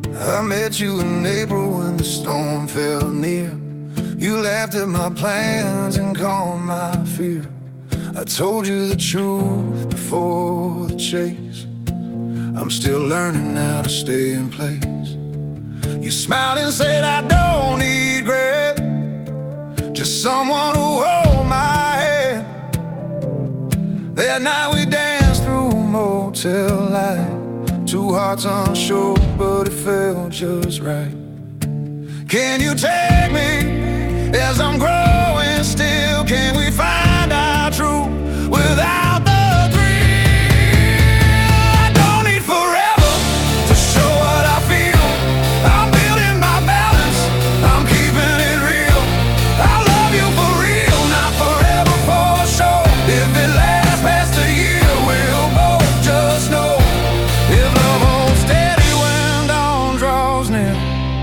I met you in April when the storm fell near. You laughed at my plans and calmed my fear. I told you the truth before the chase. I'm still learning how to stay in place. You smiled and said I don't need grit, just someone who hold my hand. That night we danced through motel light, two hearts unsure, but it felt just right. Can you take me as I'm growing still? Can we find our truth without the thrill? I don't need forever to show what I feel. I'm building my balance, I'm keeping it real. I love you for real, not forever for sure. If it lasts past a year, we'll both just know. If love holds steady when dawn draws near,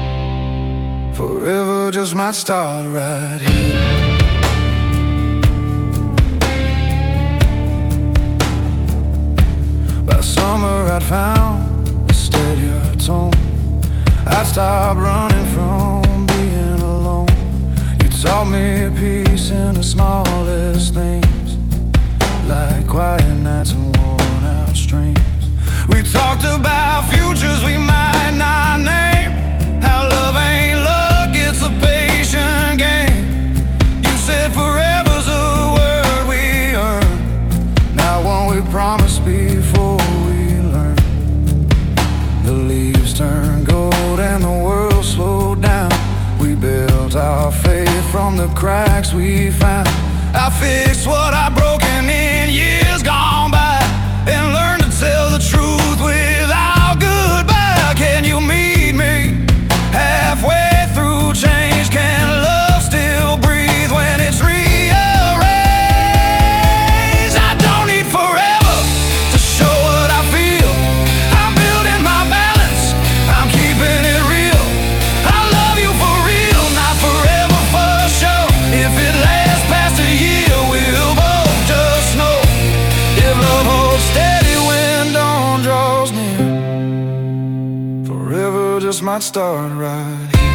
forever just might start right here. By summer I'd found a steadier tone. I'd stopped running from being alone. You taught me peace in the smallest things, like quiet nights and worn out streams. We talked about futures we might not name, how love ain't luck, it's a patient game. You said forever's a word we earn, not one we promised before we learn. The leaves turned gold and the world slowed down. We built our faith from the cracks we found. I fixed what I broken in years gone by, and learned to tell the truth without goodbye. Can you meet me halfway through change? Can love still breathe when it's rearranged? I don't need forever to show what I feel. I'm building my balance, I'm keeping it real. I love you for real, not forever for sure. If it lasts past a year, we'll both just know. If love holds steady when dawn draws near, forever just might start right here.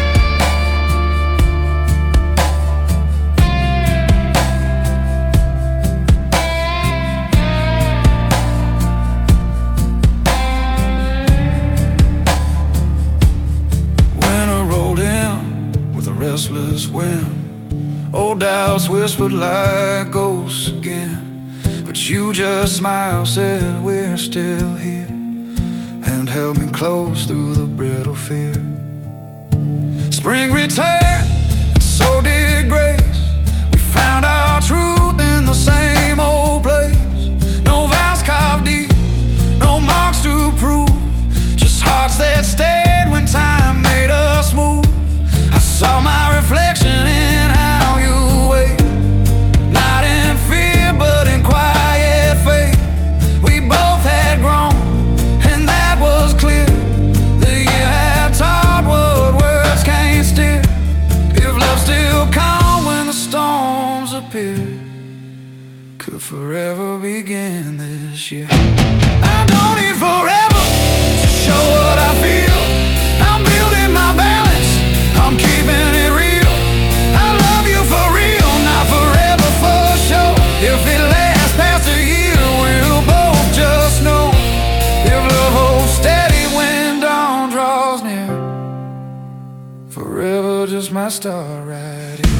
Winter rolled in with a restless wind. Old doubts whispered like ghosts again, but you just smiled, said we're still here, and held me close through the brittle fear. Spring returned, and so did grace. We found our truth in the same old place. No vows carved deep, no marks to prove, just hearts that stayed when time made us move. I saw my reflection in how you wait, not in fear but in quiet faith. We both had grown, and that was clear. The year had taught what words can't steer. If love still calm when the storms appear, could forever begin this year. I don't need forever to show what I feel. I'm building my balance, I'm keeping it real. I love you for real, not forever for sure. If it lasts past a year, we'll both just know. If love holds steady when dawn draws near, forever just might start right here.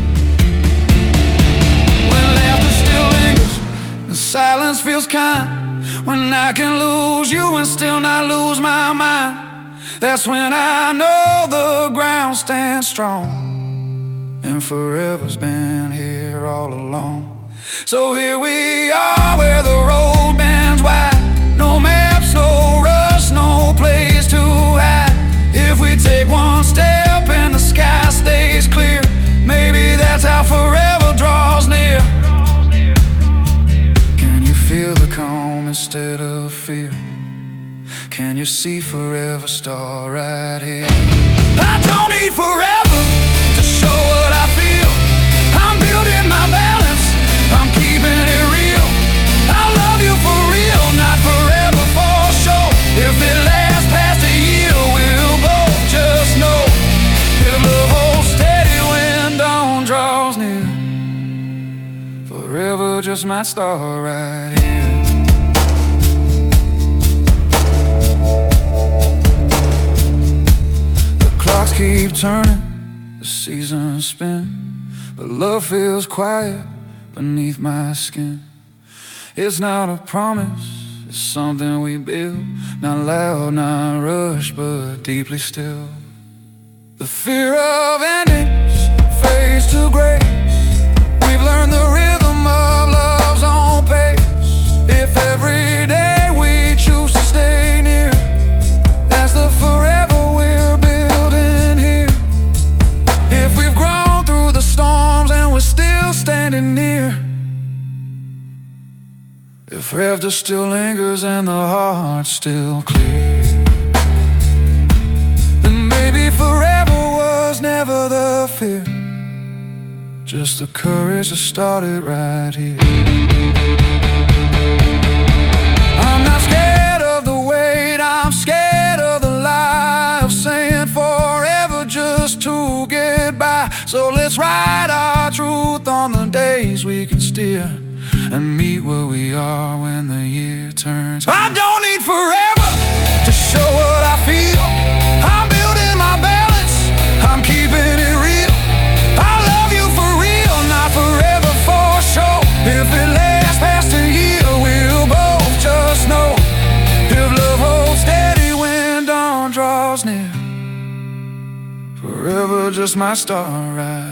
When laughter still lingers and silence feels kind, when I can lose you and still not lose my mind, that's when I know the ground stands strong, and forever's been here all along. So here we are where the road bends wide, no maps, no rush, no place to hide. If we take one step and the sky stays clear, maybe that's how forever draws near. Can you feel the calm instead of fear? Can you see forever start right here? I don't need forever to show what I feel. I'm building my balance, I'm keeping it real. I love you for real, not forever for sure. If it lasts past a year, we'll just might start right here. The clocks keep turning, the seasons spin, but love feels quiet beneath my skin. It's not a promise, it's something we build, not loud, not rushed, but deeply still. The fear of endings fades to gray. We've learned the rhythm of love's own pace. If every day we choose to stay near, that's the forever we're building here. If we've grown through the storms and we're still standing near, if laughter still lingers and the heart's still clear, then maybe forever was never the fear, just the courage to start it right here. I'm not scared of the wait, I'm scared of the lie of saying forever just to get by. So let's write our truth on the days we can steer, and meet where we are when the year turns. I don't need forever to show what I feel. I'm building my balance, I'm keeping it real. I love you for real, not forever for sure. If it lasts past a year, we'll both just know. If love holds steady when dawn draws near, forever just might start right